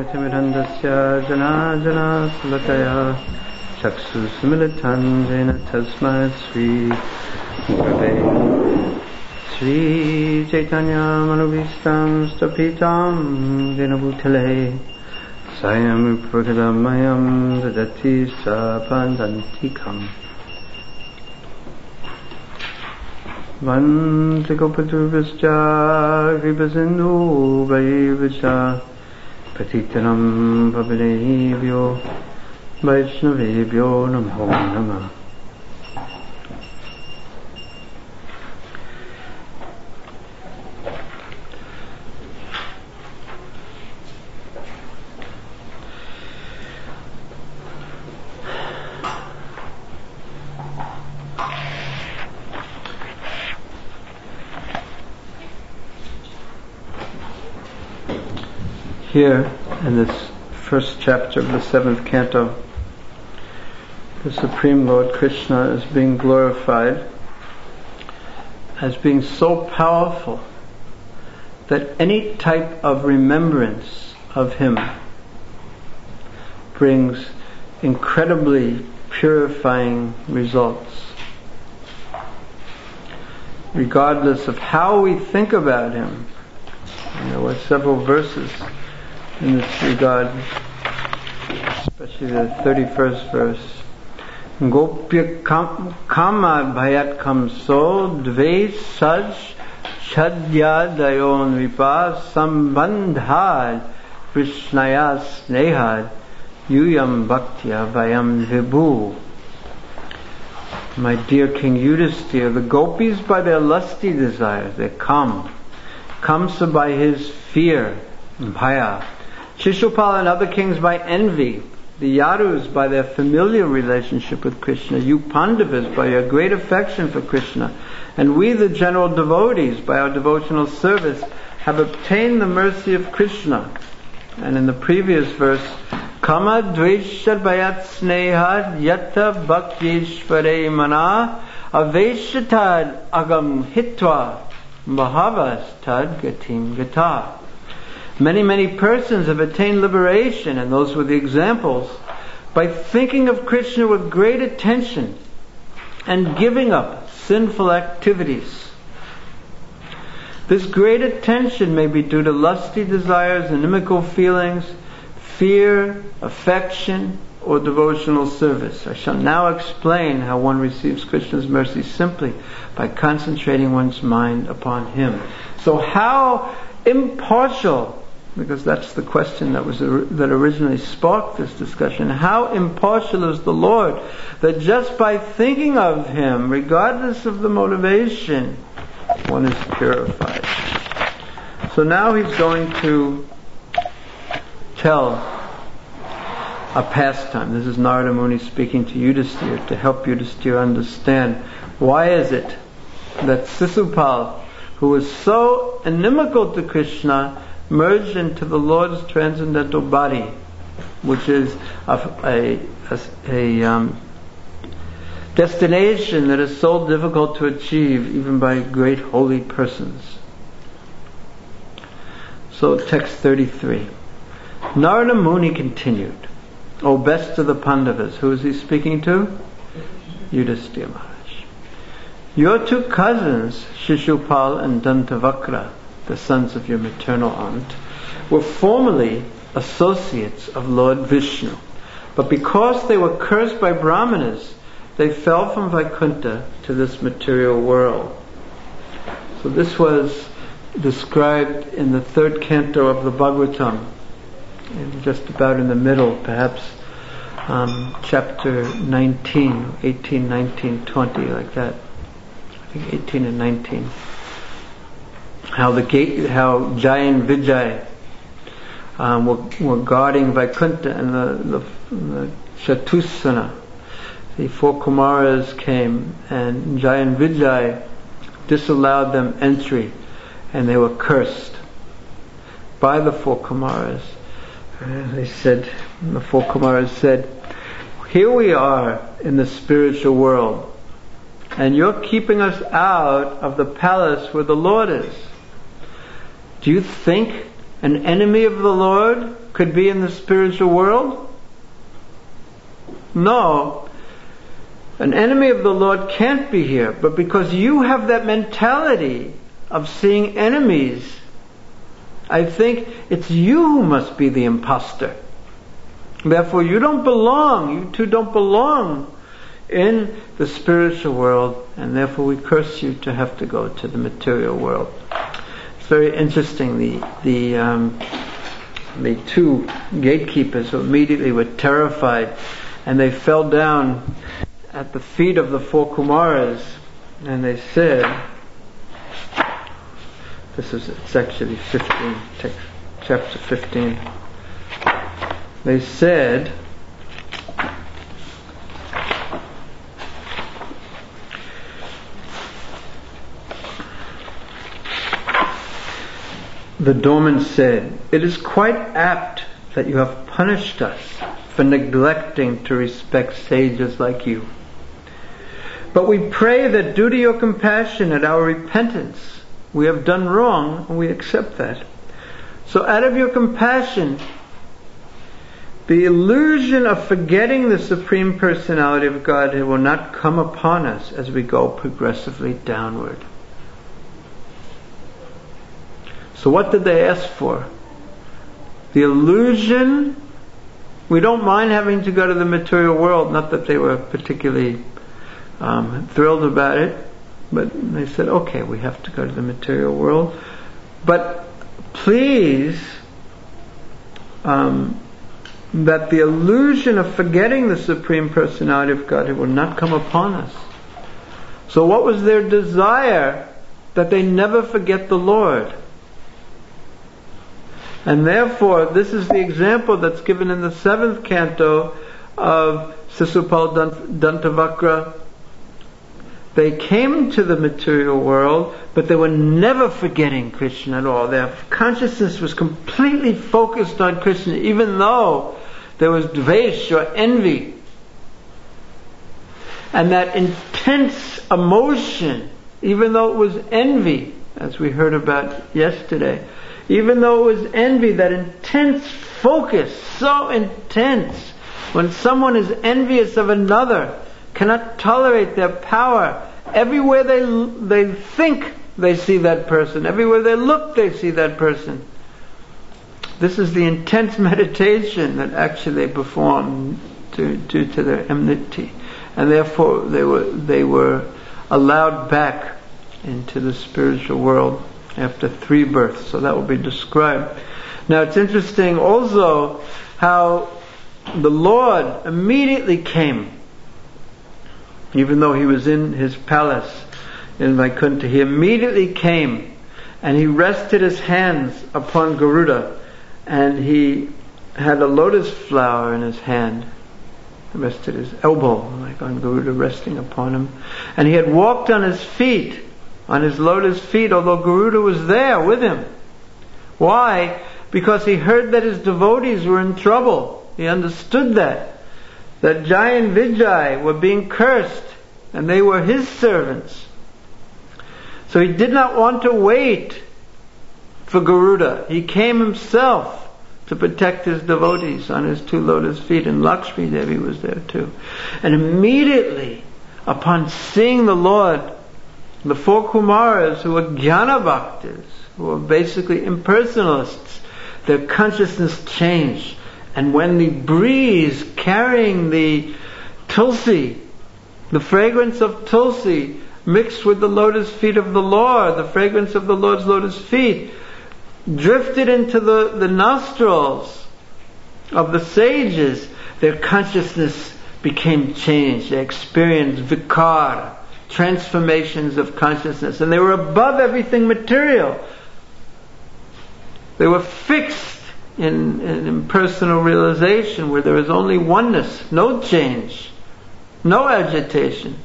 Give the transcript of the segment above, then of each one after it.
ज्ञानतिमिरन्धस्य जनार्दनशलाकया चक्षुस्मिलितं येन तस्मै श्रीगुरवे श्रीचैतन्यमनुभीष्टं स्थापितं येन भूतले स्वयं प्रकटमयं ददति स्वापदान्तिकम् Vande Gopatubhascha Kripasindhubhayavascha Patitanam Pavanebhyo Vaishnavebhyo Namo Namah. Here, in this first chapter of the 7th canto, the Supreme Lord Krishna is being glorified as being so powerful that any type of remembrance of Him brings incredibly purifying results. Regardless of how we think about Him, there were several verses in this regard, especially the 31st verse. Gopya kama bhayat kamso dve saj chadyadayon vipa sambandhad krishnaya snehad yuyam bhaktya vayam vibhu. My dear King Yudhisthira, the gopis by their lusty desires, their Kamsa by his fear, bhaya, Shishupal and other kings by envy, the Yadus by their familiar relationship with Krishna, you Pandavas by your great affection for Krishna, and we the general devotees by our devotional service have obtained the mercy of Krishna. And in the previous verse, Kama dveshad bhayat snehad yata bhaktishvare mana aveshatad agam hitva Bhavas tad gatim gata. Many persons have attained liberation, and those were the examples, by thinking of Krishna with great attention and giving up sinful activities. This great attention may be due to lusty desires, inimical feelings, fear, affection, or devotional service. I shall now explain how one receives Krishna's mercy simply by concentrating one's mind upon Him. So how impartial, because that's the question that originally sparked this discussion, how impartial is the Lord that just by thinking of Him, regardless of the motivation, one is purified. So now He's going to tell a pastime. This is Narada Muni speaking to Yudhisthira to help Yudhisthira understand why is it that Sisupal, who was so inimical to Krishna, merged into the Lord's transcendental body, which is a destination that is so difficult to achieve even by great holy persons. So text 33. Narada Muni continued, O best of the Pandavas. Who is he speaking to? Yudhisthira Maharaj. Your two cousins, Shishupal and Dantavakra, the sons of your maternal aunt, were formerly associates of Lord Vishnu. But because they were cursed by Brahmanas, they fell from Vaikuntha to this material world. So this was described in the 3rd canto of the Bhagavatam, just about in the middle, perhaps chapter 19, 18, 19, 20, like that. I think 18 and 19. How Jai and Vijay were guarding Vaikuntha, and the Chatusana, the 4 Kumaras came, and Jai and Vijay disallowed them entry, and they were cursed by the 4 Kumaras. They said, the 4 Kumaras said, here we are in the spiritual world, and you're keeping us out of the palace where the Lord is. Do you think an enemy of the Lord could be in the spiritual world? No. An enemy of the Lord can't be here, but because you have that mentality of seeing enemies, I think it's you who must be the imposter. Therefore, you don't belong. You two don't belong in the spiritual world, and therefore we curse you to have to go to the material world. It's very interesting. The two gatekeepers who immediately were terrified, and they fell down at the feet of the four Kumaras, and they said, it's actually 15, chapter 15. They said, the Doman said, "It is quite apt that you have punished us for neglecting to respect sages like you. But we pray that due to your compassion and our repentance, we have done wrong, and we accept that. So out of your compassion, the illusion of forgetting the Supreme Personality of Godhead will not come upon us as we go progressively downward." So what did they ask for? The illusion. We don't mind having to go to the material world, not that they were particularly thrilled about it, but they said, okay, we have to go to the material world, but please, that the illusion of forgetting the Supreme Personality of Godhead will not come upon us. So what was their desire? That they never forget the Lord. And therefore, this is the example that's given in the 7th canto of Sisupal Dantavakra. They came to the material world, but they were never forgetting Krishna at all. Their consciousness was completely focused on Krishna, even though there was dvesh or envy. And that intense emotion, even though it was envy, as we heard about yesterday, even though it was envy, that intense focus, so intense, when someone is envious of another, cannot tolerate their power, everywhere they think they see that person, everywhere they look they see that person. This is the intense meditation that actually they perform due to their enmity, and therefore they were allowed back into the spiritual world after 3 births. So that will be described. Now it's interesting also how the Lord immediately came, even though he was in his palace in Vaikuntha. He immediately came and he rested his hands upon Garuda, and he had a lotus flower in his hand. He rested his elbow like on Garuda, resting upon him, and he had walked on his feet, on his lotus feet, although Garuda was there with him. Why? Because he heard that his devotees were in trouble. He understood that Jai and Vijay were being cursed, and they were his servants. So he did not want to wait for Garuda. He came himself to protect his devotees on his 2 lotus feet, and Lakshmi Devi was there too. And immediately upon seeing the Lord, the 4 Kumaras, who were Jnana Bhaktas, who were basically impersonalists, their consciousness changed. And when the breeze carrying the tulsi, the fragrance of tulsi, mixed with the lotus feet of the Lord, the fragrance of the Lord's lotus feet, drifted into the nostrils of the sages, their consciousness became changed. They experienced vikara, transformations of consciousness, and they were above everything material. They were fixed in impersonal realization, where there is only oneness, no change, no agitation,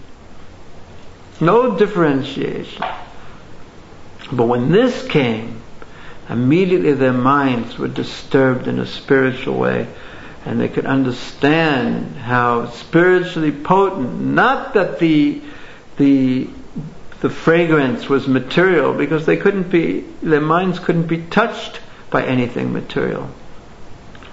no differentiation. But when this came, immediately their minds were disturbed in a spiritual way, and they could understand how spiritually potent, not that the fragrance was material, because their minds couldn't be touched by anything material.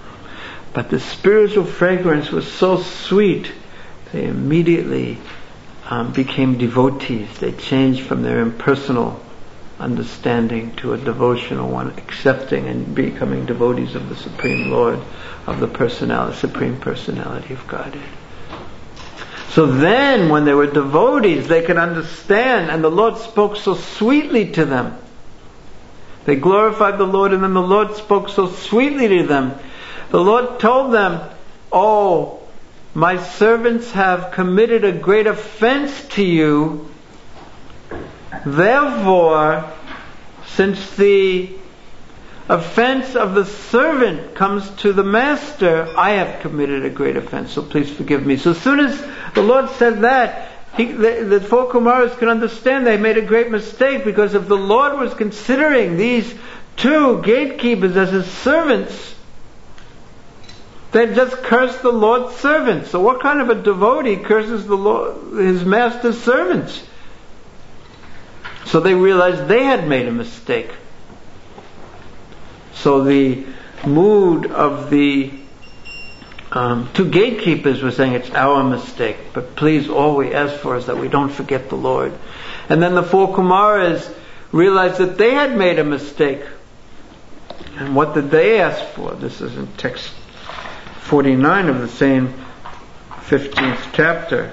But the spiritual fragrance was so sweet, they immediately became devotees. They changed from their impersonal understanding to a devotional one, accepting and becoming devotees of the Supreme Lord, of the Supreme Personality of Godhead. So then, when they were devotees, they could understand, and the Lord spoke so sweetly to them. They glorified the Lord, and then the Lord spoke so sweetly to them. The Lord told them, "Oh, my servants have committed a great offense to you. Therefore, since the offense of the servant comes to the master, I have committed a great offense, so please forgive me." So as soon as the Lord said that, the four Kumaras could understand they made a great mistake, because if the Lord was considering these two gatekeepers as His servants, they'd just cursed the Lord's servants. So what kind of a devotee curses the Lord, his master's servants? So they realized they had made a mistake. So the mood of the two gatekeepers was saying, "It's our mistake, but please, all we ask for is that we don't forget the Lord." And then the four Kumaras realized that they had made a mistake. And what did they ask for? This is in text 49 of the same 15th chapter.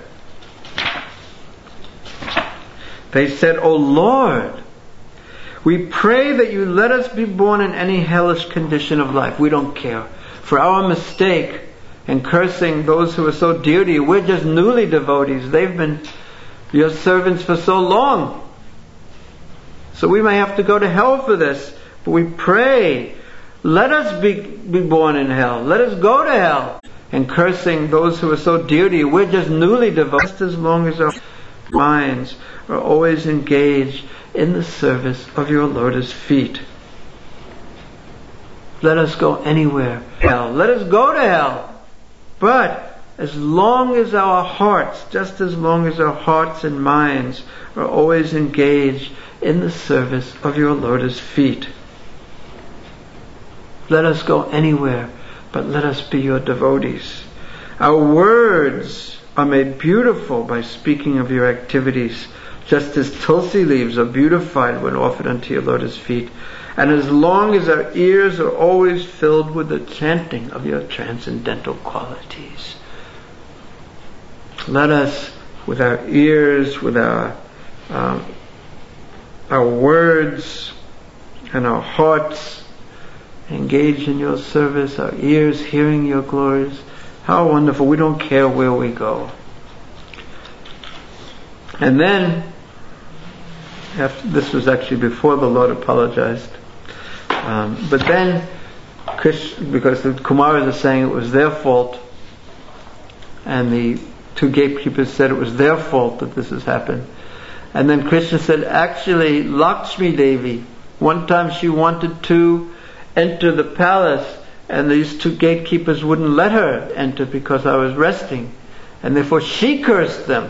They said, "O Lord, we pray that you let us be born in any hellish condition of life. We don't care. For our mistake in cursing those who are so dear to you, we're just newly devotees. They've been your servants for so long. So we may have to go to hell for this. But we pray, let us be born in hell. Let us go to hell. And cursing those who are so dear to you, we're just newly devoted. Just as long as our minds are always engaged in the service of your Lotus feet. Let us go anywhere. Hell. Let us go to hell. But as long as our hearts, just as long as our hearts and minds are always engaged in the service of your Lotus feet. Let us go anywhere, but let us be your devotees. Our words are made beautiful by speaking of your activities, just as tulsi leaves are beautified when offered unto your lotus feet. And as long as our ears are always filled with the chanting of your transcendental qualities. Let us, with our ears, with our words and our hearts, engage in your service, our ears hearing your glories. How wonderful. We don't care where we go. And then, this was actually before the Lord apologized. But then, because the Kumaras are saying it was their fault, and the two gatekeepers said it was their fault that this has happened. And then Krishna said, actually, Lakshmi Devi, one time she wanted to enter the palace, and these two gatekeepers wouldn't let her enter because I was resting. And therefore she cursed them.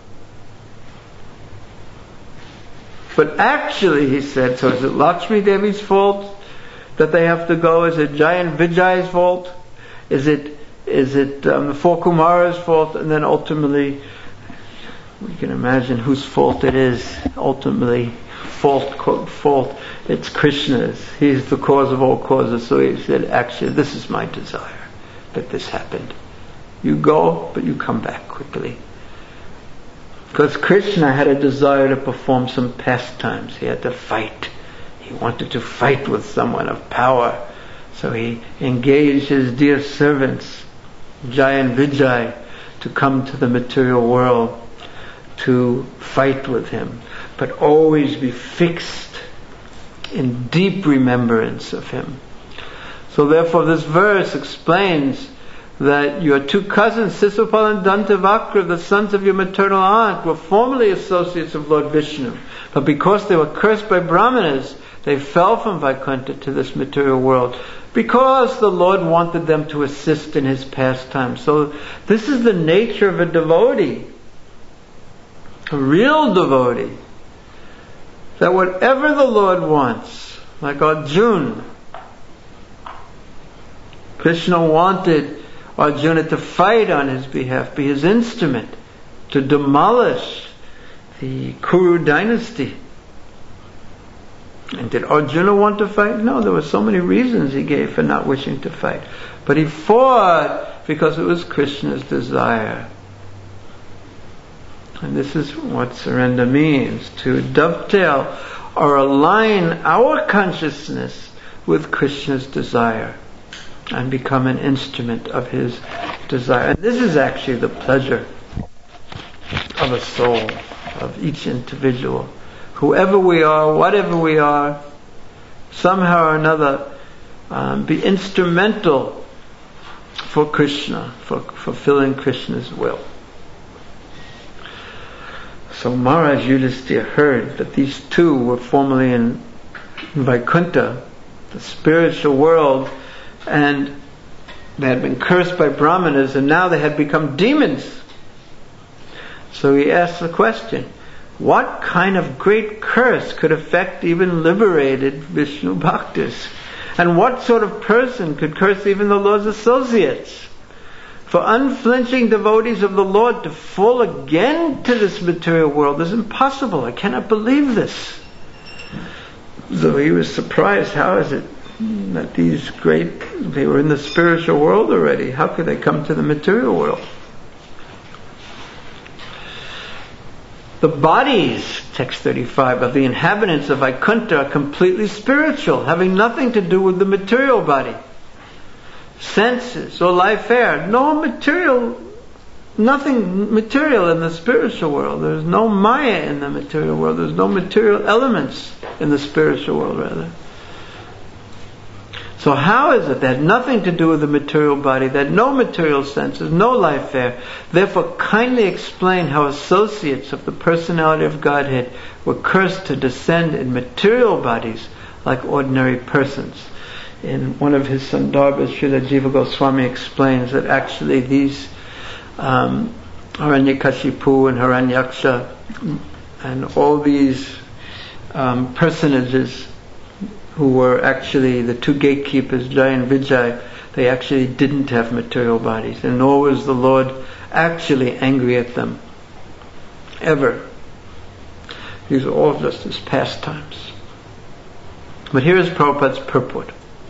But actually, he said, so is it Lakshmi Devi's fault that they have to go? Is it Jai and Vijay's fault? Is it the four Kumaras' fault? And then ultimately, we can imagine whose fault it is. Ultimately, quote, fault. It's Krishna's. He's the cause of all causes. So he said, actually, this is my desire that this happened. You go, but you come back quickly. Because Krishna had a desire to perform some pastimes. He had to fight. He wanted to fight with someone of power. So he engaged his dear servants, Jai and Vijay, to come to the material world to fight with him, but always be fixed in deep remembrance of him. So therefore this verse explains that your two cousins, Sisupal and Dantavakra, the sons of your maternal aunt, were formerly associates of Lord Vishnu, but because they were cursed by Brahmanas, they fell from Vaikuntha to this material world, because the Lord wanted them to assist in his pastime. So this is the nature of a devotee, a real devotee, that whatever the Lord wants, like Arjuna, Krishna wanted Arjuna to fight on his behalf, be his instrument, to demolish the Kuru dynasty. And did Arjuna want to fight? No, there were so many reasons he gave for not wishing to fight. But he fought because it was Krishna's desire. And this is what surrender means, to dovetail or align our consciousness with Krishna's desire and become an instrument of his desire. And this is actually the pleasure of a soul, of each individual. Whoever we are, whatever we are, somehow or another, be instrumental for Krishna, for fulfilling Krishna's will. So Maharaj Yudhisthira heard that these two were formerly in Vaikuntha, the spiritual world, and they had been cursed by Brahmanas, and now they had become demons. So he asked the question, what kind of great curse could affect even liberated Vishnu Bhaktas? And what sort of person could curse even the Lord's associates? For unflinching devotees of the Lord to fall again to this material world is impossible. I cannot believe this. So he was surprised. How is it that these they were in the spiritual world already? How could they come to the material world? The bodies, text 35, of the inhabitants of Vaikuntha are completely spiritual, having nothing to do with the material body. Senses or life air, nothing material in the spiritual world. There's no Maya in the material world. There's no material elements in the spiritual world, rather. So how is it that nothing to do with the material body, that no material senses, no life air? Therefore, kindly explain how associates of the personality of Godhead were cursed to descend in material bodies like ordinary persons. In one of his Sandarbhas, Srila Jiva Goswami explains that actually these Hiranyakashipu and Hiranyaksha and all these personages who were actually the two gatekeepers, Jai and Vijay, they actually didn't have material bodies, and nor was the Lord actually angry at them ever. These are all just his pastimes. But here is Prabhupada's purport.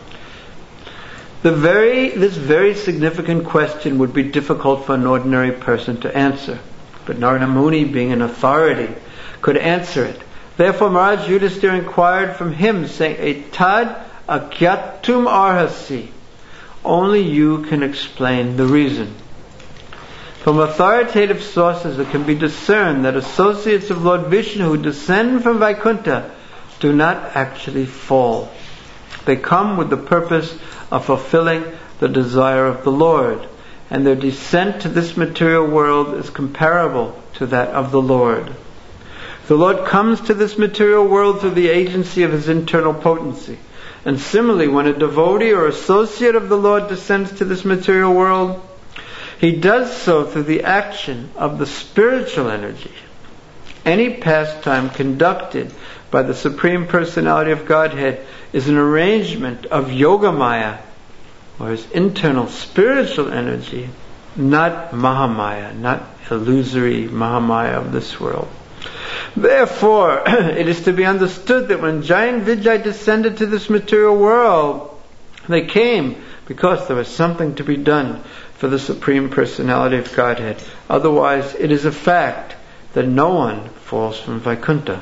This very significant question would be difficult for an ordinary person to answer, but Narada Muni, being an authority, could answer it. Therefore Maharaj Yudhisthira inquired from him, saying, Etad akyatum arhasi. Only you can explain the reason. From authoritative sources it can be discerned that associates of Lord Vishnu who descend from Vaikuntha do not actually fall. They come with the purpose of fulfilling the desire of the Lord, and their descent to this material world is comparable to that of the Lord. The Lord comes to this material world through the agency of his internal potency. And similarly, when a devotee or associate of the Lord descends to this material world, he does so through the action of the spiritual energy. Any pastime conducted by the Supreme Personality of Godhead is an arrangement of Yogamaya, or his internal spiritual energy, not Mahamaya, not illusory Mahamaya of this world. Therefore, it is to be understood that when Jai and Vijay descended to this material world, they came because there was something to be done for the Supreme Personality of Godhead. Otherwise, it is a fact that no one falls from Vaikuntha.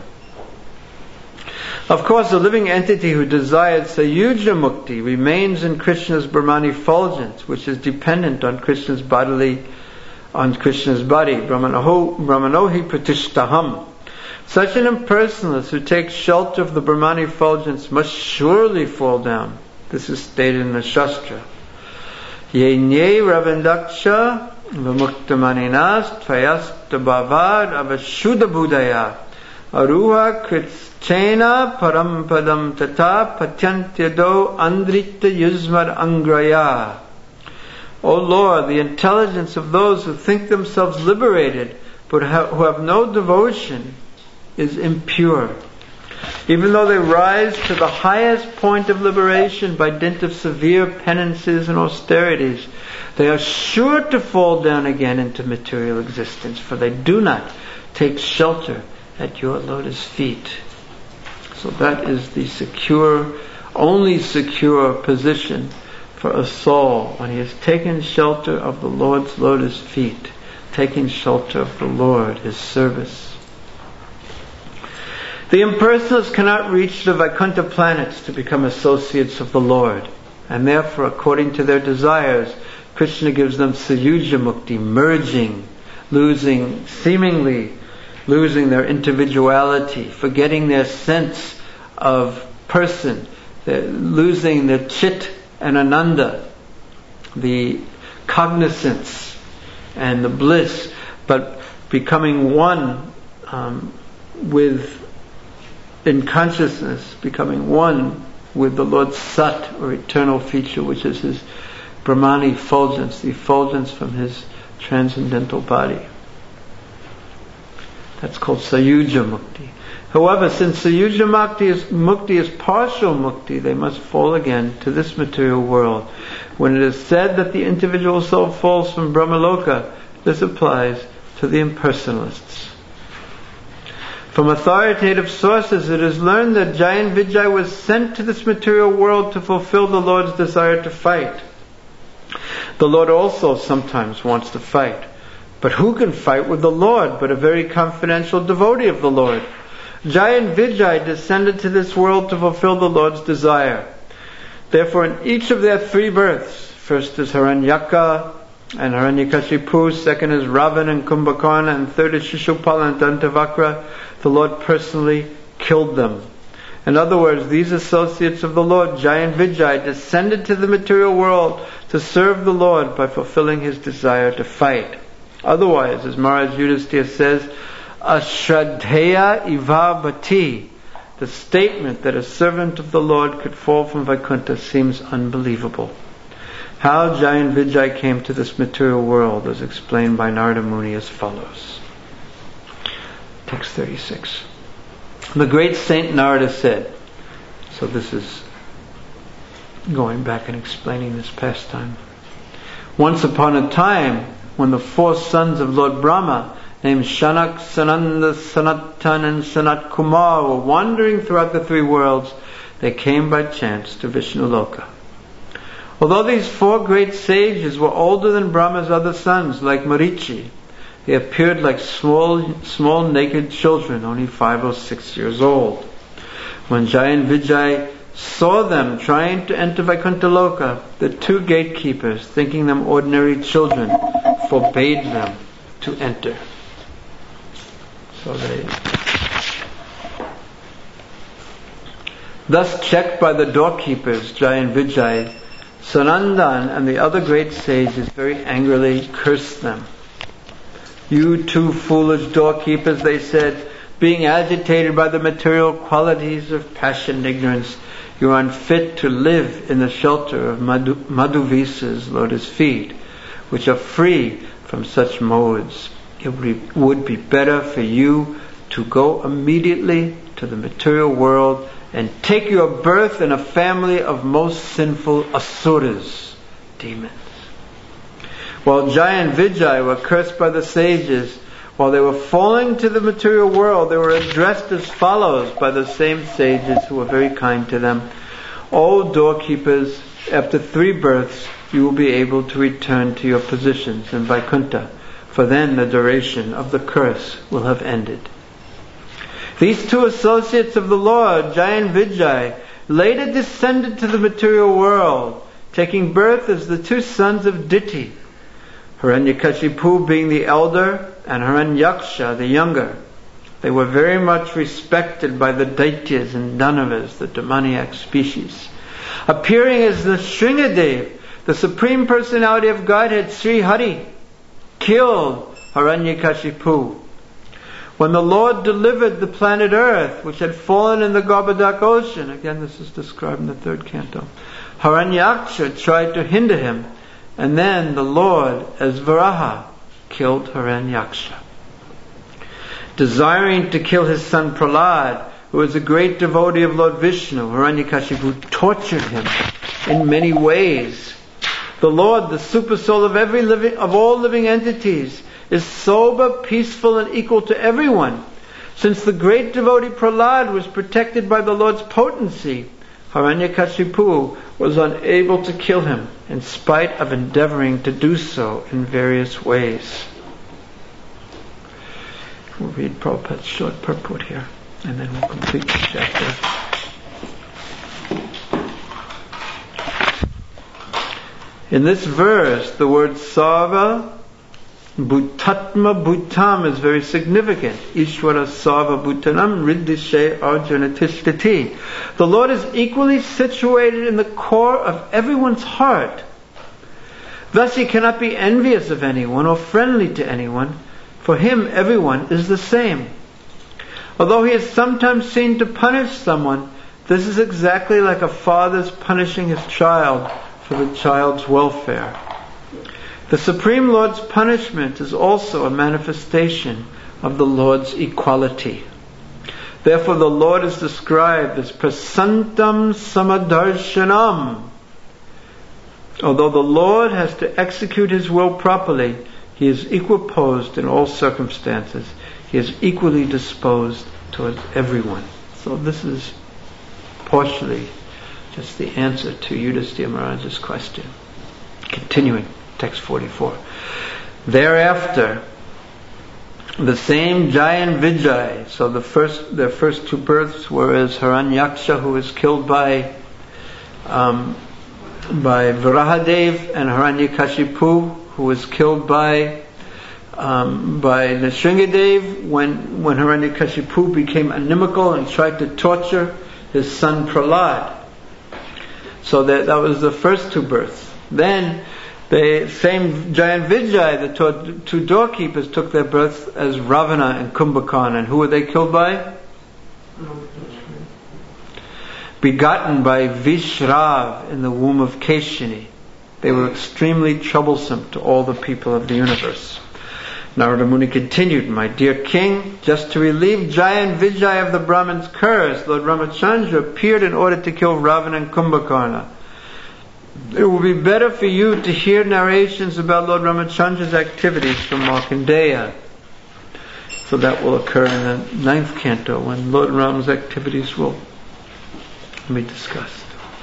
Of course, the living entity who desired Sayuja Mukti remains in Krishna's Brahmani effulgence, which is dependent on Krishna's body, Brahmanohi Pratishtaham. Such an impersonalist who takes shelter of the Brahmani effulgence must surely fall down. This is stated in the Shastra. Yenye Ravindaksha Vamuktamaninas Tvayasta Bhavad Avashuddha Budaya Aruha Kritchena Parampadam Tata Patyantyado Andrita Yuzmar Angraya. O Lord, the intelligence of those who think themselves liberated but who have no devotion is impure. Even though they rise to the highest point of liberation by dint of severe penances and austerities, they are sure to fall down again into material existence, for they do not take shelter at your lotus feet. So that is the only secure position for a soul when he has taken shelter of the Lord's lotus feet, taking shelter of the Lord, his service. The impersonalists cannot reach the Vaikuntha planets to become associates of the Lord, and therefore, according to their desires, Krishna gives them Sayuja Mukti, merging, seemingly losing their individuality, forgetting their sense of person, losing their chit and ananda, the cognizance and the bliss, but becoming one in consciousness, becoming one with the Lord's Sat, or eternal feature, which is his Brahmani effulgence, the effulgence from his transcendental body. That's called Sayuja Mukti. However, since Sayuja Mukti is partial Mukti, they must fall again to this material world. When it is said that the individual soul falls from Brahmaloka, this applies to the impersonalists. From authoritative sources, it is learned that Jayan Vijay was sent to this material world to fulfill the Lord's desire to fight. The Lord also sometimes wants to fight. But who can fight with the Lord but a very confidential devotee of the Lord? Jayan Vijay descended to this world to fulfill the Lord's desire. Therefore, in each of their 3 births, first is Haranyaka and Hiranyakashipu, second is Ravan and Kumbhakarna, and third is Shishupala and Dantavakra, the Lord personally killed them. In other words, these associates of the Lord, Jayan Vijay, descended to the material world to serve the Lord by fulfilling his desire to fight. Otherwise, as Maharaj Yudhisthira says, Ashraddheya iva bhati, the statement that a servant of the Lord could fall from Vaikuntha seems unbelievable. How Jayan Vijay came to this material world is explained by Narada Muni as follows. Text 36. The great Saint Narada said, so this is going back and explaining this pastime. Once upon a time, when the 4 sons of Lord Brahma, named Shanak, Sananda, Sanatan and Sanat Kumar, were wandering throughout the 3 worlds, they came by chance to Vishnuloka. Although these 4 great sages were older than Brahma's other sons, like Marichi, they appeared like small naked children, only 5 or 6 years old. When Jayan Vijay saw them trying to enter Vaikuntha Loka, the 2 gatekeepers, thinking them ordinary children, forbade them to enter. So thus checked by the doorkeepers, Jayan Vijay, Sanandan and the other great sages very angrily cursed them. You 2 foolish doorkeepers, they said, being agitated by the material qualities of passion and ignorance, you are unfit to live in the shelter of Madhuvisa's lotus feet, which are free from such modes. It would be better for you to go immediately to the material world and take your birth in a family of most sinful asuras, demons. While Jayan Vijay were cursed by the sages, while they were falling to the material world, they were addressed as follows by the same sages who were very kind to them. O doorkeepers, after 3 births, you will be able to return to your positions in Vaikuntha, for then the duration of the curse will have ended. These 2 associates of the Lord, Jayan Vijay, later descended to the material world, taking birth as the 2 sons of Diti, Hiranyakashipu being the elder and Hiranyaksha the younger. They were very much respected by the Daityas and Danavas, the demoniac species. Appearing as the Shringadev, the Supreme Personality of Godhead, Sri Hari, killed Hiranyakashipu. When the Lord delivered the planet Earth, which had fallen in the Garbhodak ocean, again this is described in the 3rd canto, Hiranyaksha tried to hinder him, and then the Lord, as Varaha, killed Hiranyaksha. Desiring to kill his son Prahlad, who was a great devotee of Lord Vishnu, Hiranyakashipu tortured him in many ways. The Lord, the super soul of all living entities, is sober, peaceful, and equal to everyone. Since the great devotee Prahlad was protected by the Lord's potency, Hiranyakashipu was unable to kill him, in spite of endeavoring to do so in various ways. We'll read Prabhupada's short purport here, and then we'll complete the chapter. In this verse, the word Sarva Bhutatma Bhutam is very significant. Ishvara Sarva Bhutanam Riddhishe Arjuna Tishtati. The Lord is equally situated in the core of everyone's heart. Thus he cannot be envious of anyone or friendly to anyone. For him, everyone is the same. Although he is sometimes seen to punish someone, this is exactly like a father's punishing his child for the child's welfare. The Supreme Lord's punishment is also a manifestation of the Lord's equality. Therefore the Lord is described as prasantam samadarshanam. Although the Lord has to execute his will properly, he is equiposed in all circumstances. He is equally disposed towards everyone. So this is partially just the answer to Yudhisthira Maharaj's question. Continuing, text 44. Thereafter, the same Jai and Vijay, so their first two births were as Hiranyaksha, who was killed by Varahadev, and Hiranyakashipu, who was killed by Nrsingadev when Hiranyakashipu became inimical and tried to torture his son Prahlad. So that was the first two births. Then the same Jai and Vijay, the two doorkeepers, took their births as Ravana and Kumbhakarna. And who were they killed by? Begotten by Vishrav in the womb of Keshini. They were extremely troublesome to all the people of the universe. Narada Muni continued, my dear king, just to relieve Jai and Vijay of the Brahmin's curse, Lord Ramachandra appeared in order to kill Ravana and Kumbhakarna. It will be better for you to hear narrations about Lord Ramachandra's activities from Markandeya. So that will occur in the 9th canto, when Lord Ram's activities will be discussed.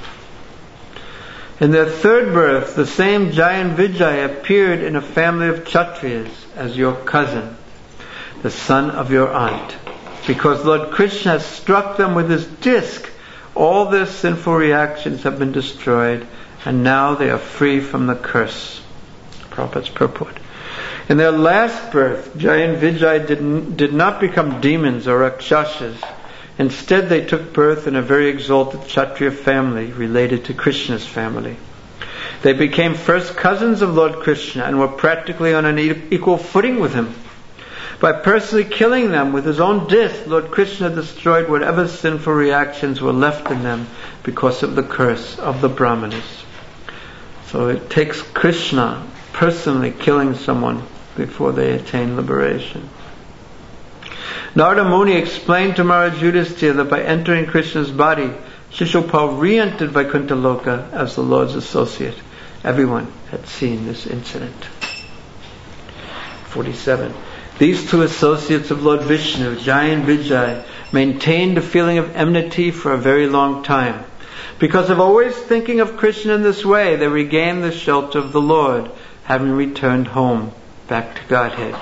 In their third birth, the same Jai and Vijay appeared in a family of Kshatriyas as your cousin, the son of your aunt. Because Lord Krishna has struck them with his disc, all their sinful reactions have been destroyed, and now they are free from the curse. Prabhupada's purport. In their last birth, Jai and Vijay did not become demons or rakshasas. Instead, they took birth in a very exalted Kshatriya family related to Krishna's family. They became first cousins of Lord Krishna and were practically on an equal footing with him. By personally killing them with his own disc, Lord Krishna destroyed whatever sinful reactions were left in them because of the curse of the Brahmanas. So it takes Krishna personally killing someone before they attain liberation. Narada Muni explained to Maharaj Yudhisthira that by entering Krishna's body, Shishupal re-entered Vaikuntha Loka as the Lord's associate. Everyone had seen this incident. 47. These two associates of Lord Vishnu, Jai and Vijay, maintained a feeling of enmity for a very long time. Because of always thinking of Krishna in this way, they regained the shelter of the Lord, having returned home, back to Godhead.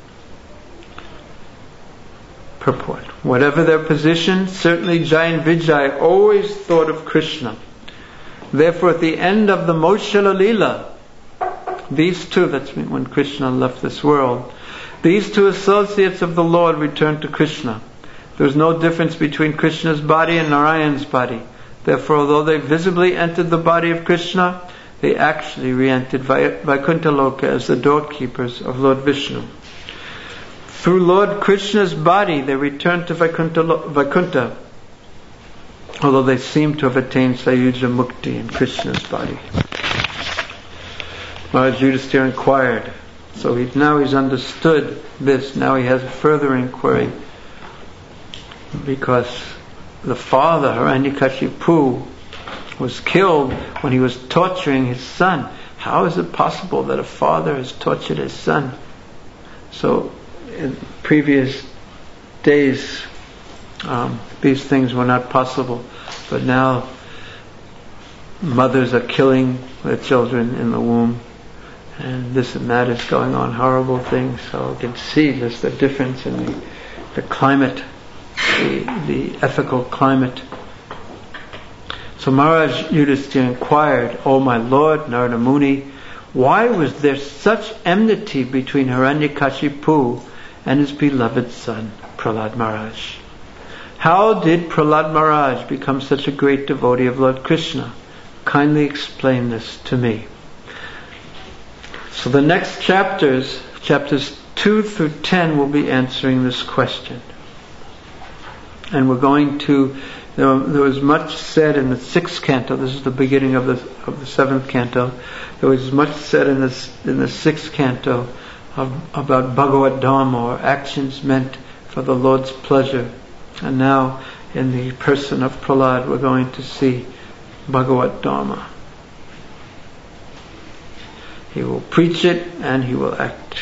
Purport. Whatever their position, certainly Jai and Vijay always thought of Krishna. Therefore, at the end of the Moshala Leela, these two, that's when Krishna left this world, these two associates of the Lord returned to Krishna. There was no difference between Krishna's body and Narayan's body. Therefore, although they visibly entered the body of Krishna, they actually re-entered Vaikuntha Loka as the doorkeepers of Lord Vishnu. Through Lord Krishna's body, they returned to Vaikuntha, although they seem to have attained Sayuja Mukti in Krishna's body. Maharaj Yudhisthira inquired. So now he's understood this. Now he has a further inquiry, because the father, Hiranyakashipu, was killed when he was torturing his son. How is it possible that a father has tortured his son? So in previous days, these things were not possible. But now mothers are killing their children in the womb. And this and that is going on, horrible things. So you can see there's the difference in the climate, the ethical climate. So Maharaj Yudhisthira inquired, "O my Lord Narada Muni, why was there such enmity between Hiranyakashipu and his beloved son, Prahlad Maharaj? How did Prahlad Maharaj become such a great devotee of Lord Krishna? Kindly explain this to me." So the next chapters 2 through 10, will be answering this question. And we're going to, there was much said in the 6th canto. This is the beginning of the 7th canto. There was much said in the 6th canto about Bhagavad Dharma, or actions meant for the Lord's pleasure. And now, in the person of Prahlad, we're going to see Bhagavad Dharma. He will preach it and he will act.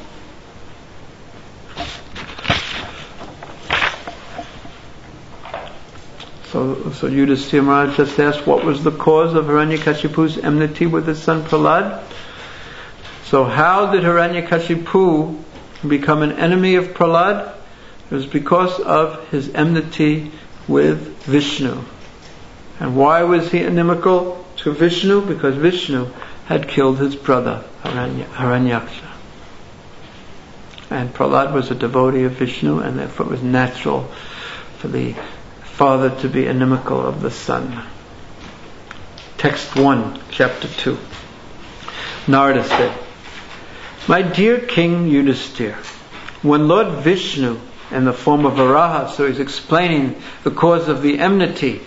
So Yudhisthira Maharaj just asked, what was the cause of Hiranyakashipu's enmity with his son Prahlad? So how did Hiranyakashipu become an enemy of Prahlad? It was because of his enmity with Vishnu. And why was he inimical to Vishnu? Because Vishnu had killed his brother Hiranyaksha. And Prahlad was a devotee of Vishnu, and therefore it was natural for the father to be inimical of the son. Text 1, chapter 2. Narada said, "My dear King Yudhisthira, when Lord Vishnu in the form of Varaha," so he's explaining the cause of the enmity.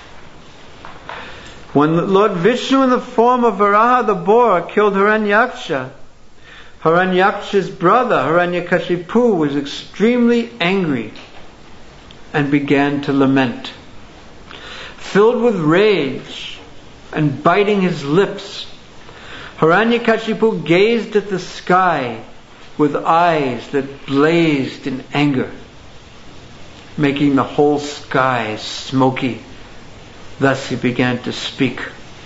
When Lord Vishnu in the form of Varaha the boar killed Hiranyaksha, Hiranyaksha's brother Hiranyakashipu was extremely angry and began to lament. Filled with rage and biting his lips, Hiranyakashipu gazed at the sky with eyes that blazed in anger, making the whole sky smoky. Thus he began to speak.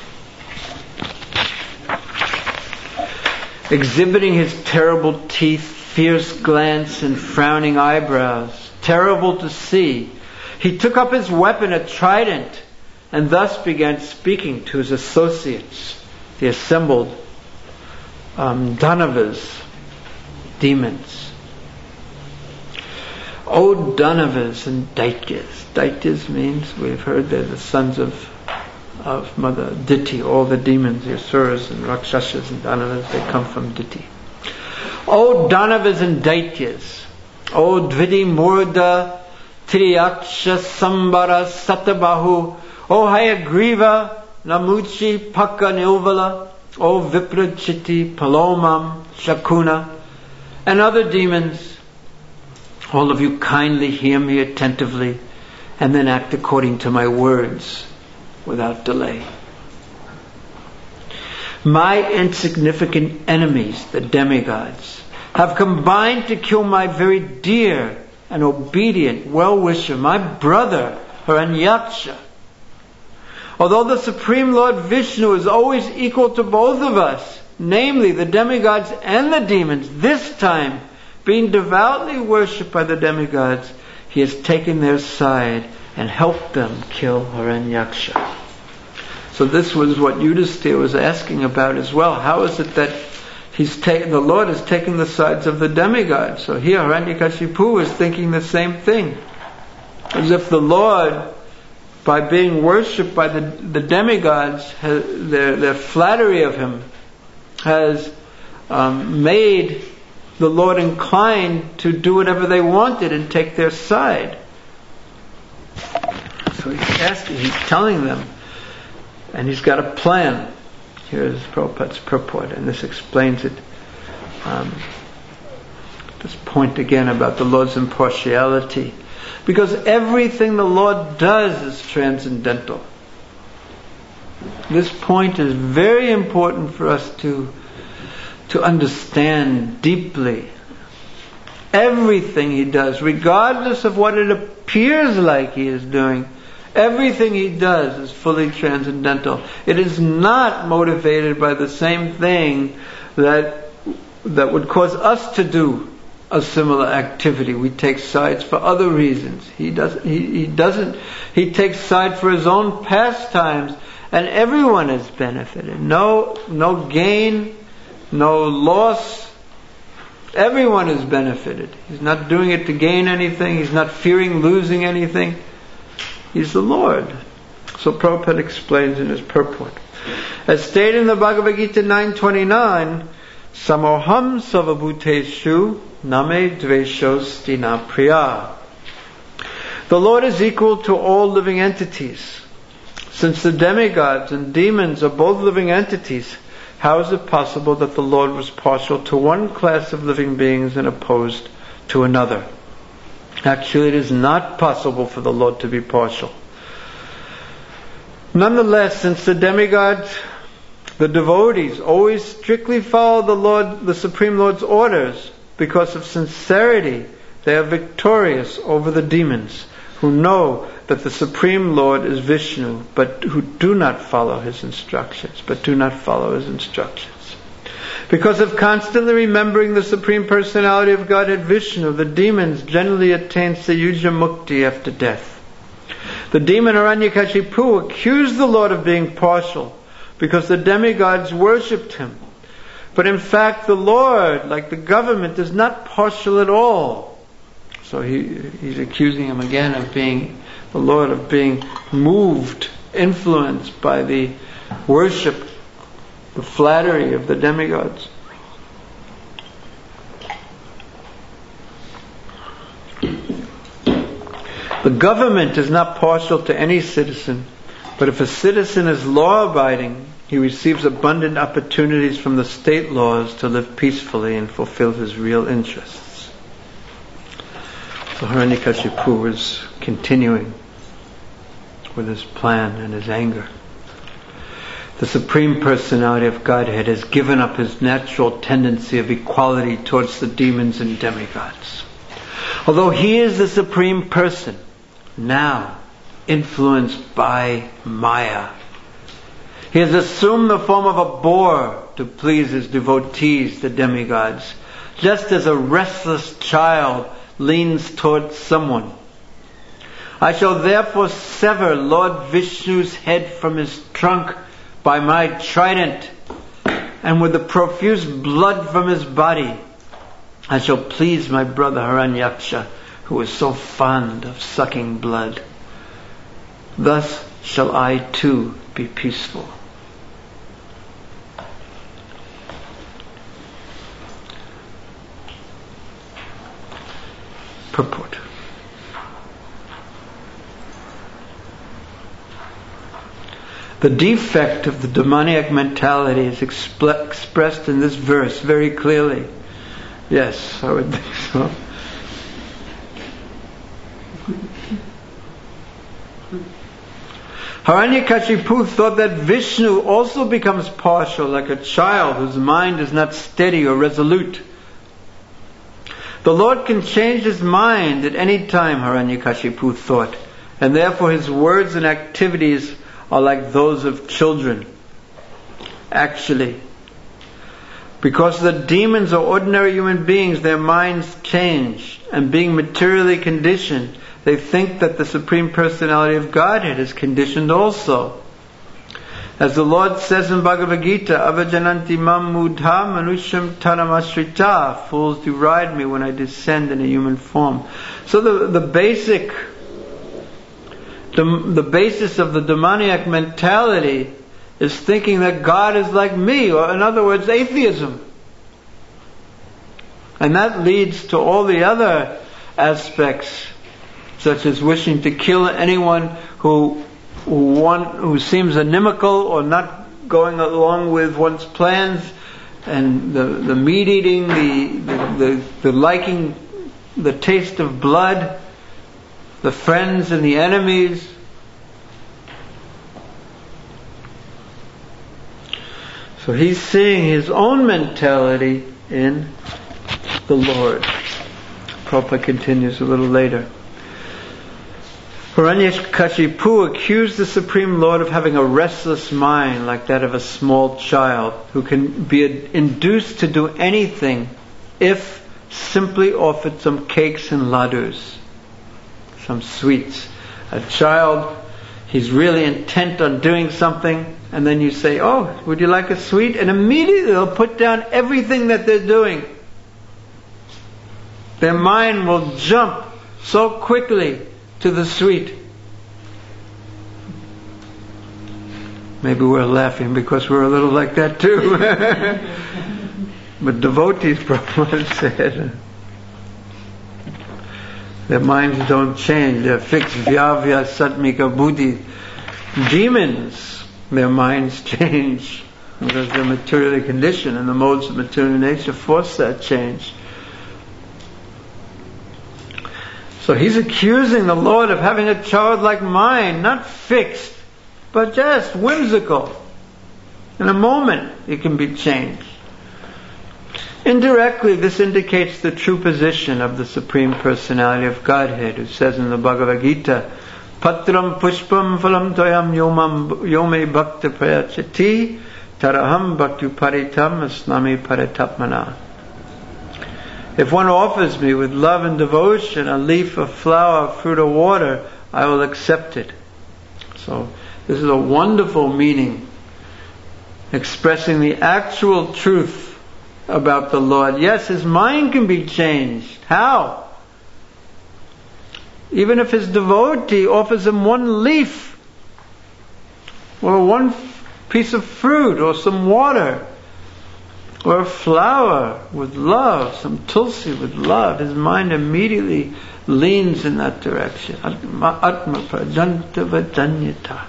Exhibiting his terrible teeth, fierce glance, and frowning eyebrows, terrible to see, he took up his weapon, a trident, and thus began speaking to his associates, the assembled Danavas, demons. O Danavas and Daityas. Daityas means, we've heard, they're the sons of Mother Diti. All the demons, the Asuras and Rakshasas and Danavas, they come from Diti. O Danavas and Daityas. O Dvidi Murda Triyaksha Sambara Satabahu. O Hayagriva Namuchi Paka Nilvala. O Viprachiti Palomam Shakuna. And other demons. All of you kindly hear me attentively and then act according to my words without delay. My insignificant enemies, the demigods, have combined to kill my very dear and obedient well-wisher, my brother Hiranyaksha. Although the Supreme Lord Vishnu is always equal to both of us, namely the demigods and the demons, this time, being devoutly worshipped by the demigods, he has taken their side and helped them kill Hiranyaksha. So this was what Yudhisthira was asking about as well. How is it that the Lord is taking the sides of the demigods? So here Hiranyakashipu is thinking the same thing. As if the Lord, by being worshipped by the demigods, their flattery of him has made the Lord inclined to do whatever they wanted and take their side. So he's telling them, and he's got a plan. Here's Prabhupada's purport, and this explains it. This point again about the Lord's impartiality. Because everything the Lord does is transcendental. This point is very important for us to understand deeply. Everything He does, regardless of what it appears like He is doing, everything He does is fully transcendental. It is not motivated by the same thing that would cause us to do a similar activity. We take sides for other reasons. He doesn't. He takes side for His own pastimes, and everyone is benefited. No gain, no loss. Everyone is benefited. He's not doing it to gain anything. He's not fearing losing anything. He's the Lord. So Prabhupada explains in his purport. As stated in the Bhagavad Gita 9:29, Samoham savabhuteshu name dveshostina priya. The Lord is equal to all living entities. Since the demigods and demons are both living entities, how is it possible that the Lord was partial to one class of living beings and opposed to another? Actually, it is not possible for the Lord to be partial. Nonetheless, since the demigods, the devotees, always strictly follow the Supreme Lord's orders, because of sincerity, they are victorious over the demons, who know that the Supreme Lord is Vishnu, but who do not follow His instructions. Because of constantly remembering the Supreme Personality of Godhead Vishnu, the demons generally attain Sayuja Mukti after death. The demon Hiranyakashipu accused the Lord of being partial, because the demigods worshipped Him. But in fact, the Lord, like the government, is not partial at all. So he's accusing Him again of being the Lord, of being moved, influenced by the worship, the flattery of the demigods. The government is not partial to any citizen, but if a citizen is law-abiding, he receives abundant opportunities from the state laws to live peacefully and fulfill his real interests. So Hiranyakashipu was continuing with his plan and his anger. The Supreme Personality of Godhead has given up His natural tendency of equality towards the demons and demigods. Although He is the Supreme Person, now influenced by Maya, He has assumed the form of a boar to please His devotees, the demigods, just as a restless child leans towards someone. I shall therefore sever Lord Vishnu's head from his trunk by my trident, and with the profuse blood from his body, I shall please my brother Hiranyaksha, who is so fond of sucking blood. Thus shall I too be peaceful. Purport. The defect of the demoniac mentality is expressed in this verse very clearly. Yes, I would think so. Hiranyakashipu thought that Vishnu also becomes partial, like a child whose mind is not steady or resolute. The Lord can change His mind at any time, Hiranyakashipu thought, and therefore His words and activities are like those of children. Actually, because the demons are ordinary human beings, their minds change, and being materially conditioned, they think that the Supreme Personality of Godhead is conditioned also. As the Lord says in Bhagavad Gita, Avajananti mam mudha manusham tanamasrita, fools deride me when I descend in a human form. So the basis of the demoniac mentality is thinking that God is like me, or in other words, atheism. And that leads to all the other aspects, such as wishing to kill anyone who seems inimical or not going along with one's plans, and the meat eating, the liking the taste of blood, the friends and the enemies. So he's seeing his own mentality in the Lord. Prabhupada continues a little later. Hiranyakashipu accused the Supreme Lord of having a restless mind like that of a small child who can be induced to do anything if simply offered some cakes and ladus, some sweets. A child, he's really intent on doing something, and then you say, "Oh, would you like a sweet?" And immediately they'll put down everything that they're doing. Their mind will jump so quickly to the sweet. Maybe we're laughing because we're a little like that too. But devotees, Prabhupada said, their minds don't change. They're fixed. Vyavya satmika buddhi. Demons, their minds change because they're materially conditioned, and the modes of material nature force that change. So he's accusing the Lord of having a childlike mind, not fixed, but just whimsical. In a moment, it can be changed. Indirectly, this indicates the true position of the Supreme Personality of Godhead, who says in the Bhagavad Gita, Patram pushpam phalam toyam yome bhakta prayachati taraham bhakti paritam asnami paritapmana. If one offers me with love and devotion a leaf, a flower, fruit, or water, I will accept it. So this is a wonderful meaning, expressing the actual truth about the Lord. Yes, his mind can be changed. How? Even if his devotee offers him one leaf, or one piece of fruit, or some water, or a flower with love, some tulsi with love, his mind immediately leans in that direction. Atma prajanta vadanyata.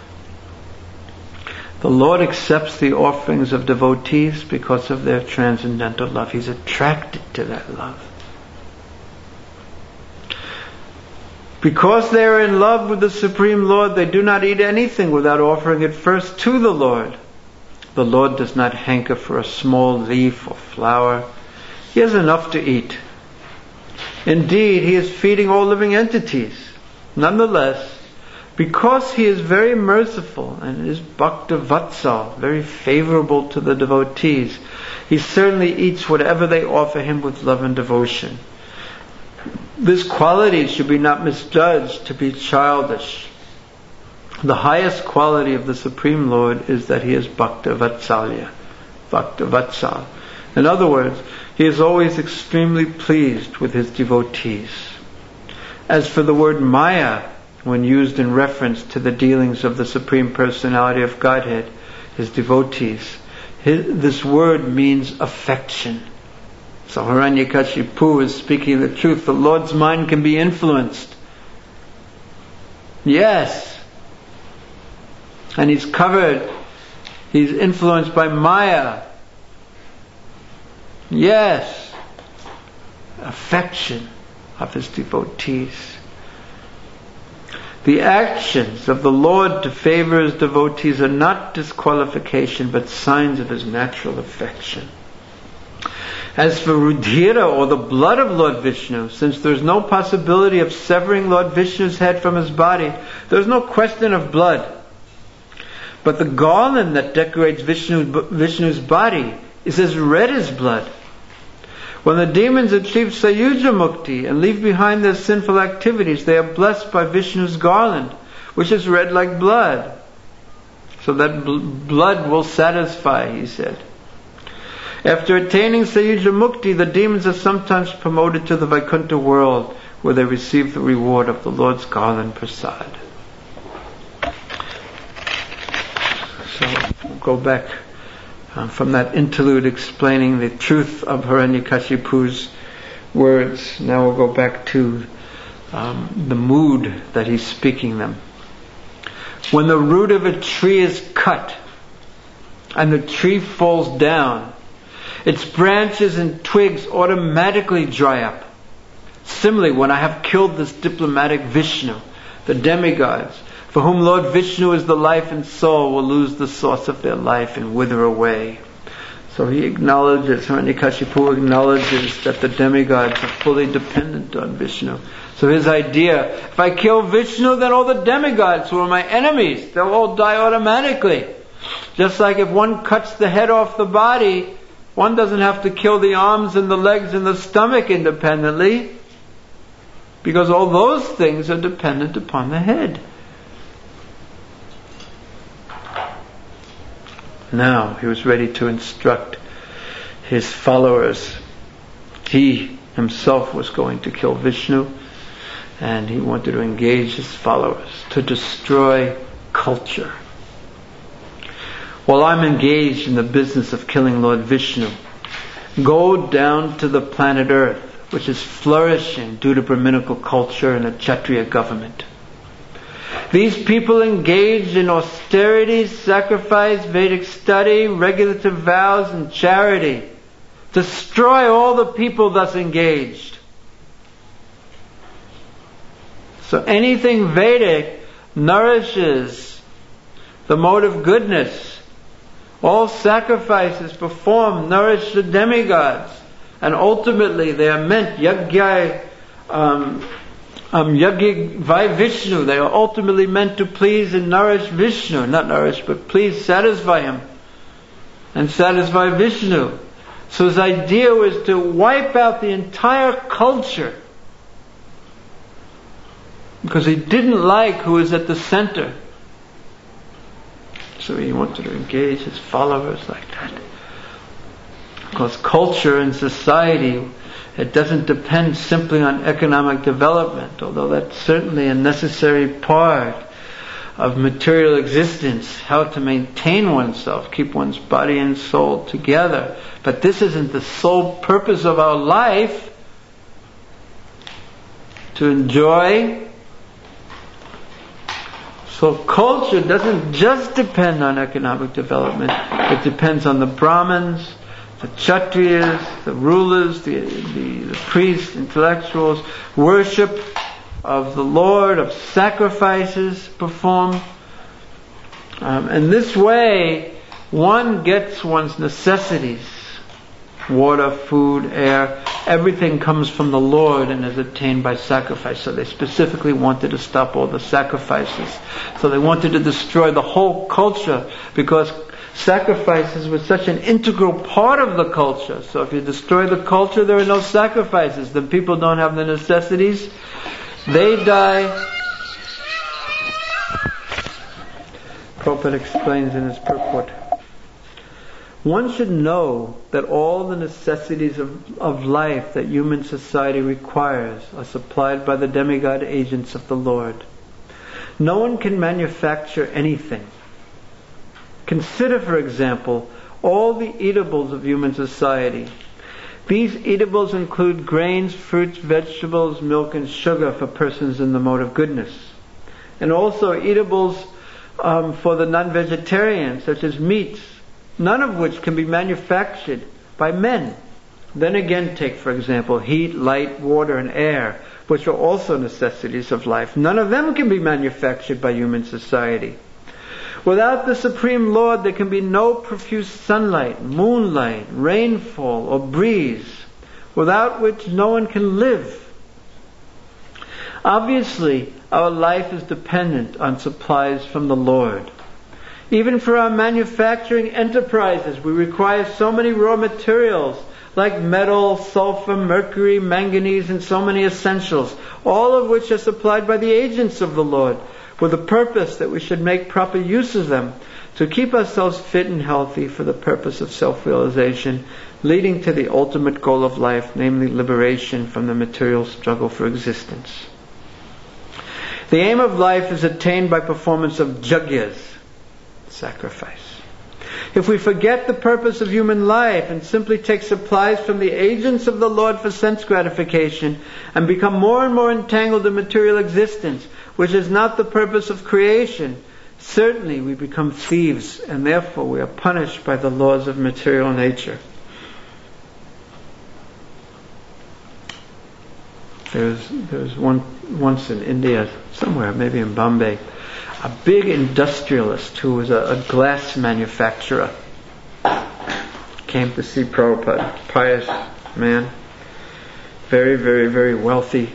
The Lord accepts the offerings of devotees because of their transcendental love. He's attracted to that love. Because they are in love with the Supreme Lord, they do not eat anything without offering it first to the Lord. The Lord does not hanker for a small leaf or flower. He has enough to eat. Indeed, he is feeding all living entities. Nonetheless, because he is very merciful and is Bhakta Vatsal, very favorable to the devotees, he certainly eats whatever they offer him with love and devotion. This quality should be not misjudged to be childish. The highest quality of the Supreme Lord is that he is Bhakta Vatsalya, Bhakta Vatsal. In other words, he is always extremely pleased with his devotees. As for the word Maya, when used in reference to the dealings of the Supreme Personality of Godhead, his devotees, this word means affection. So Hiranyakashipu is speaking the truth. The Lord's mind can be influenced. Yes. And he's influenced by Maya. Yes. Affection of his devotees. The actions of the Lord to favor his devotees are not disqualification, but signs of his natural affection. As for Rudhira, or the blood of Lord Vishnu, since there is no possibility of severing Lord Vishnu's head from his body, there is no question of blood. But the garland that decorates Vishnu's body is as red as blood. When the demons achieve Sayuja Mukti and leave behind their sinful activities, they are blessed by Vishnu's garland, which is red like blood. So that blood will satisfy, he said. After attaining Sayuja Mukti, the demons are sometimes promoted to the Vaikuntha world, where they receive the reward of the Lord's garland prasad. So we'll go back from that interlude explaining the truth of Hiranyakashipu's words. Now we'll go back to the mood that he's speaking them. When the root of a tree is cut and the tree falls down, its branches and twigs automatically dry up. Similarly, when I have killed this diplomatic Vishnu, the demigods, for whom Lord Vishnu is the life and soul, will lose the source of their life and wither away. So he acknowledges, Hiranyakashipu acknowledges that the demigods are fully dependent on Vishnu. So his idea, if I kill Vishnu, then all the demigods who are my enemies, they'll all die automatically. Just like if one cuts the head off the body, one doesn't have to kill the arms and the legs and the stomach independently, because all those things are dependent upon the head. Now he was ready to instruct his followers. He himself was going to kill Vishnu, and he wanted to engage his followers to destroy culture. While I'm engaged in the business of killing Lord Vishnu, go down to the planet Earth, which is flourishing due to Brahminical culture and a Kshatriya government. These people engaged in austerity, sacrifice, Vedic study, regulative vows, and charity. Destroy all the people thus engaged. So anything Vedic nourishes the mode of goodness. All sacrifices performed nourish the demigods. And ultimately they are meant, Yajna Vai Vishnu, they are ultimately meant to please and nourish Vishnu. Not nourish, but please satisfy him. And satisfy Vishnu. So his idea was to wipe out the entire culture. Because he didn't like who was at the center. So he wanted to engage his followers like that. Because culture and society, it doesn't depend simply on economic development, although that's certainly a necessary part of material existence, how to maintain oneself, keep one's body and soul together. But this isn't the sole purpose of our life, to enjoy. So culture doesn't just depend on economic development, it depends on the Brahmins, the Kshatriyas, the rulers, the priests, intellectuals, worship of the Lord, of sacrifices performed. And this way, one gets one's necessities. Water, food, air, everything comes from the Lord and is attained by sacrifice. So they specifically wanted to stop all the sacrifices. So they wanted to destroy the whole culture, because sacrifices were such an integral part of the culture. So if you destroy the culture, there are no sacrifices. The people don't have the necessities. They die. Prabhupada explains in his purport. One should know that all the necessities of life that human society requires are supplied by the demigod agents of the Lord. No one can manufacture anything. Consider, for example, all the eatables of human society. These eatables include grains, fruits, vegetables, milk, and sugar for persons in the mode of goodness. And also eatables for the non-vegetarians, such as meats, none of which can be manufactured by men. Then again, take, for example, heat, light, water, and air, which are also necessities of life. None of them can be manufactured by human society. Without the Supreme Lord, there can be no profuse sunlight, moonlight, rainfall, or breeze, without which no one can live. Obviously, our life is dependent on supplies from the Lord. Even for our manufacturing enterprises, we require so many raw materials like metal, sulfur, mercury, manganese, and so many essentials, all of which are supplied by the agents of the Lord, with the purpose that we should make proper use of them to keep ourselves fit and healthy for the purpose of self-realization, leading to the ultimate goal of life, namely liberation from the material struggle for existence. The aim of life is attained by performance of yagyas, sacrifice. If we forget the purpose of human life and simply take supplies from the agents of the Lord for sense gratification and become more and more entangled in material existence, which is not the purpose of creation, certainly we become thieves, and therefore we are punished by the laws of material nature. There was once in India, somewhere, maybe in Bombay, a big industrialist who was a glass manufacturer came to see Prabhupada. Pious man, very, very, very wealthy.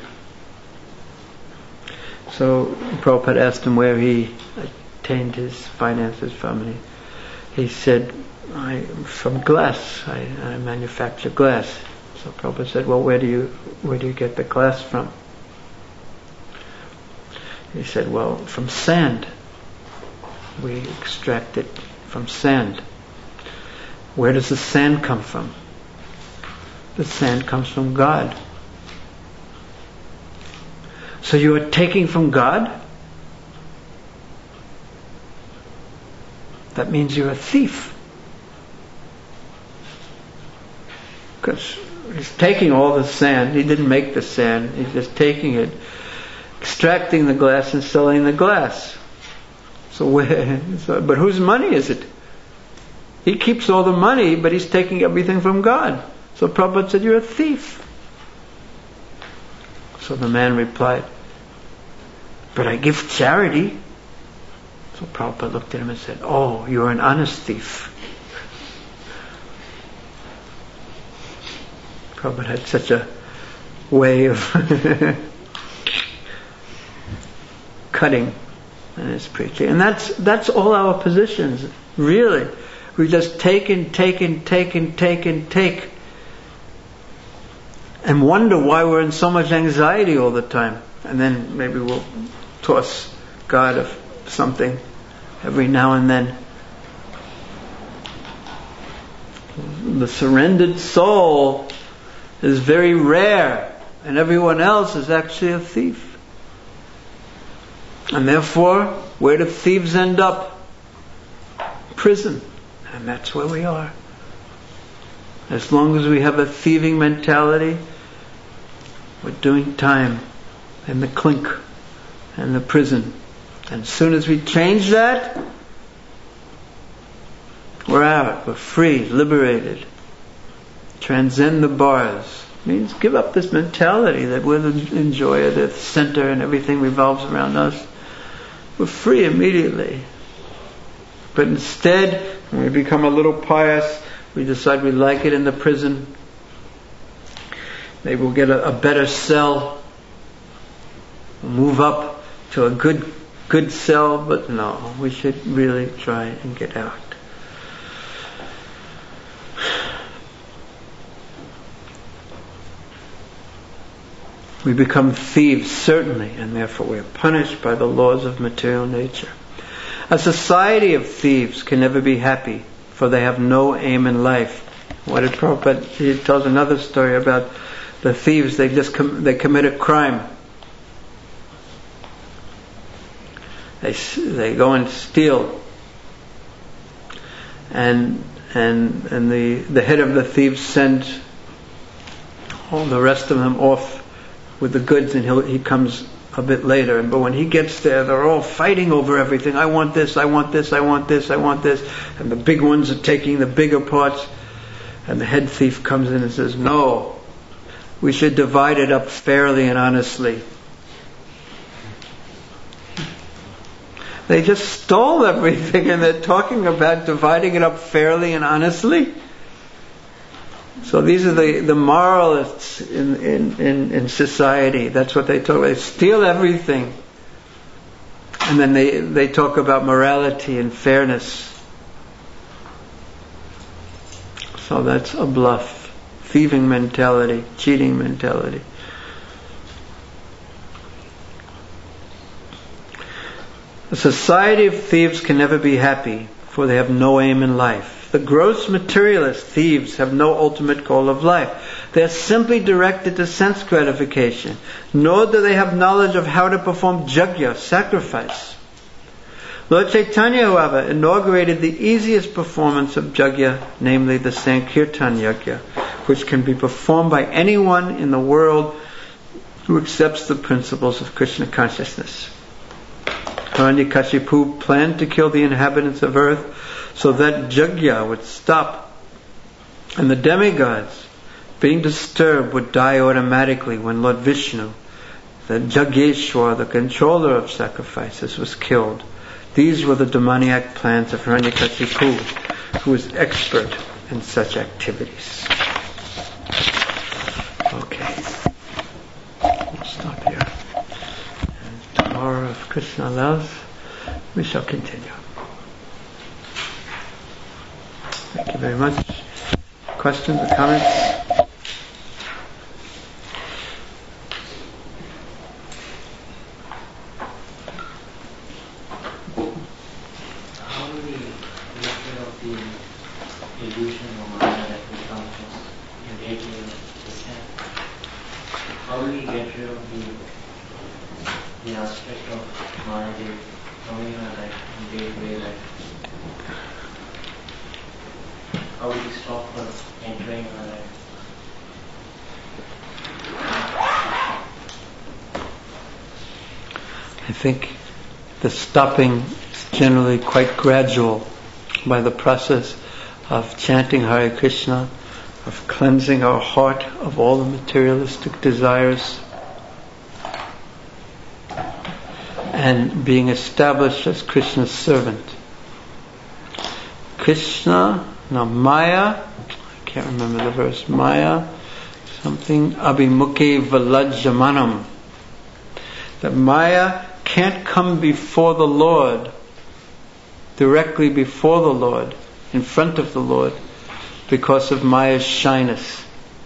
So Prabhupada asked him where he obtained his finances from, and he said, from glass. I manufacture glass. So Prabhupada said, well, where do you get the glass from? He said, well, from sand. We extract it from sand. Where does the sand come from? The sand comes from God. So you are taking from God? That means you're a thief. Because he's taking all the sand. He didn't make the sand. He's just taking it, extracting the glass and selling the glass. But whose money is it? He keeps all the money, but he's taking everything from God. So Prabhupada said, you're a thief. So the man replied, but I give charity. So Prabhupada looked at him and said, oh, you're an honest thief. Prabhupada had such a way of cutting in his preaching. And that's all our positions, really. We just take and wonder why we're in so much anxiety all the time. And then maybe we'll toss God of something every now and then. The surrendered soul is very rare, and everyone else is actually a thief. And therefore, where do thieves end up? Prison. And that's where we are. As long as we have a thieving mentality, we're doing time in the clink and the prison. And as soon as we change that, we're out, we're free, liberated. Transcend the bars. Means give up this mentality that we're the enjoyer, the center, and everything revolves around us. We're free immediately. But instead, when we become a little pious, we decide we like it in the prison. Maybe we'll get a better cell. We'll move up to a good cell, but no, we should really try and get out. We become thieves, certainly, and therefore we are punished by the laws of material nature. A society of thieves can never be happy, for they have no aim in life. What did Prabhupada? He tells another story about the thieves. They commit a crime. They go and steal, and the head of the thieves sends all the rest of them off with the goods, and he comes a bit later. But when he gets there, they're all fighting over everything. I want this, I want this, I want this, I want this. And the big ones are taking the bigger parts. And the head thief comes in and says, no, we should divide it up fairly and honestly. They just stole everything, and they're talking about dividing it up fairly and honestly. So these are the moralists in society. That's what they talk about. They steal everything. And then they talk about morality and fairness. So that's a bluff. Thieving mentality, cheating mentality. A society of thieves can never be happy, for they have no aim in life. The gross materialist thieves have no ultimate goal of life. They are simply directed to sense gratification, nor do they have knowledge of how to perform yajna, sacrifice. Lord Chaitanya, however, inaugurated the easiest performance of yajna, namely the Sankirtan yajna, which can be performed by anyone in the world who accepts the principles of Krishna consciousness. Hiranyakashipu planned to kill the inhabitants of earth so that yajna would stop, and the demigods being disturbed would die automatically when Lord Vishnu, the Jageshwar, the controller of sacrifices, was killed. These were the demoniac plans of Hiranyakashipu, who was expert in such activities. Okay. We'll stop here. And tomorrow, if Krishna allows, we shall continue. Thank you very much. Questions or comments? How do we get rid of the illusion of Maya that we come from engaging in this hand? How do we get rid of the aspect of Maya coming in our life in day-to-day life? How do we stop her entering our life? I think the stopping is generally quite gradual by the process of chanting Hare Krishna, of cleansing our heart of all the materialistic desires, and being established as Krishna's servant. Maya, I can't remember the verse, Maya, something, Abhimukhe Valajyamanam. That Maya can't come before the Lord, directly before the Lord, in front of the Lord, because of Maya's shyness.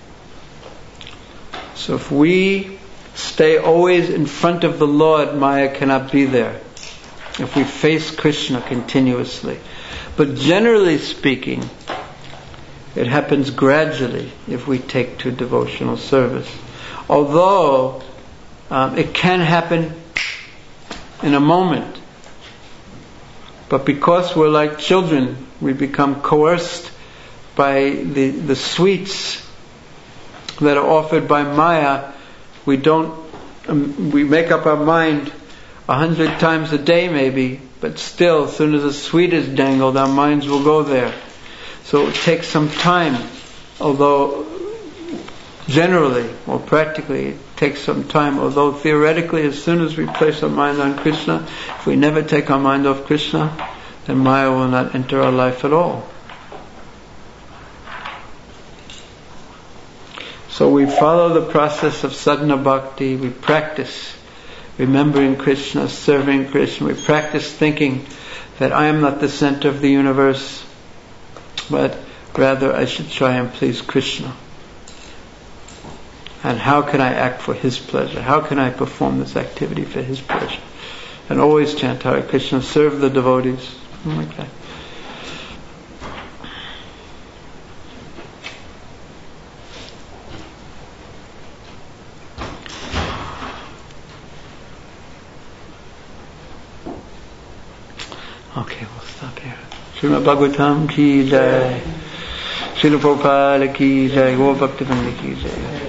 So if we stay always in front of the Lord, Maya cannot be there. If we face Krishna continuously. But generally speaking, it happens gradually if we take to devotional service. Although it can happen in a moment. But because we're like children, we become coerced by the sweets that are offered by Maya. We make up our mind 100 times a day maybe, but still, as soon as a sweet is dangled, our minds will go there. So it takes some time, although generally, or practically, it takes some time, although theoretically, as soon as we place our mind on Krishna, if we never take our mind off Krishna, then Maya will not enter our life at all. So we follow the process of sadhana bhakti, we practice remembering Krishna, serving Krishna, we practice thinking that I am not the center of the universe, but rather I should try and please Krishna. And how can I act for His pleasure? How can I perform this activity for His pleasure? And always chant Hare Krishna, serve the devotees, like that. Okay, we'll stop here. Srimad Bhagavatam ki jai, Srila Prabhupada ki jai, Gaur Bhaktivinoda ki jai.